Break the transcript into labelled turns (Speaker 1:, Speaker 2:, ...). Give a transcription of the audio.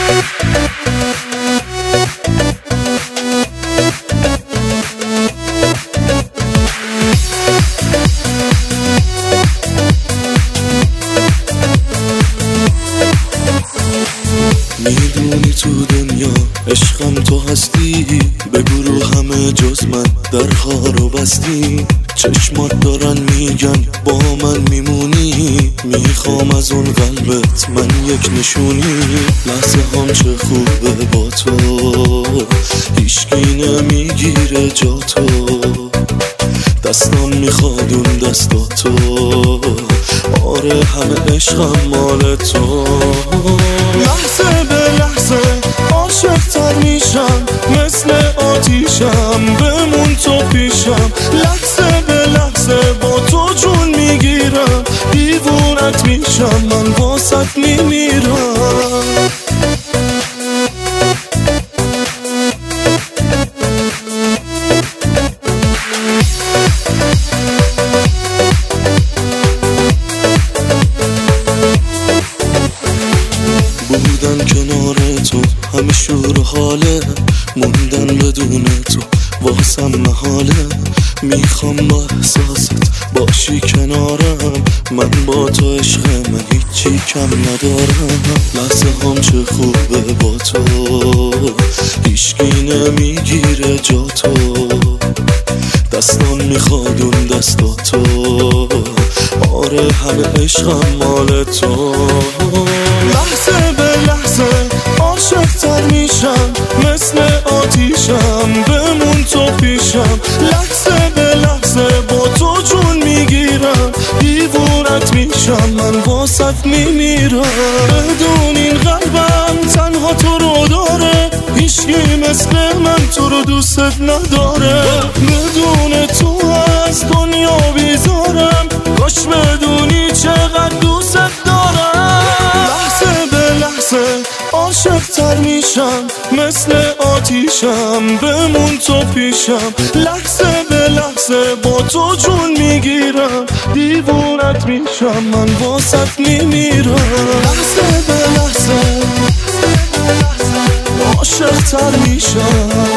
Speaker 1: میدونی تو دنیا عشقم تو هستی، بگو رو همه جز من در خارو بستی. چشمات دارن میگن با من میمونی، میخوام از اون قلبت من یک نشونی. لحظه هم چه خوبه با تو، هیچکی نمیگیره جا تو. دستم میخواد اون دستاتو، آره همه عشقم مال تو. لحظه به لحظه عاشق تر میشم، مثل آتیشم بمون تو پیشم. لحظه به لحظه با تو جون میگیرم، دیوونت میشم من واسط میمیرم. بودن کنار تو همه شور و حاله، موندن بدون تو واسم محاله. میخوام با احساست باشی کنارم، من با تو عشق من هیچی کم ندارم. لحظه هم چه خوبه با تو، هیچکی نمیگیره جا تو. دستم میخواد اون دستاتو، آره همه عشقم مال تو. لحظه به لحظه عاشق تر میشم، مثل آتیشم بمون تو پیشم. لحظه به لحظه با تو جون میگیرم، دیوونت میشم من واسط میمیرم. بدون این قلبم تنها تو رو داره، هیچکی مثل من تو رو دوست نداره. بدون تو از دنیا بیزارم، کاش بدونی چقدر دوست دارم. لحظه به لحظه عاشق تر میشم، مثل آتیشم بمون تو پیشم. لحظه به لحظه با تو جون میگیرم، دیوونت میشم من واسط میمیرم. لحظه به لحظه عاشق تر میشم.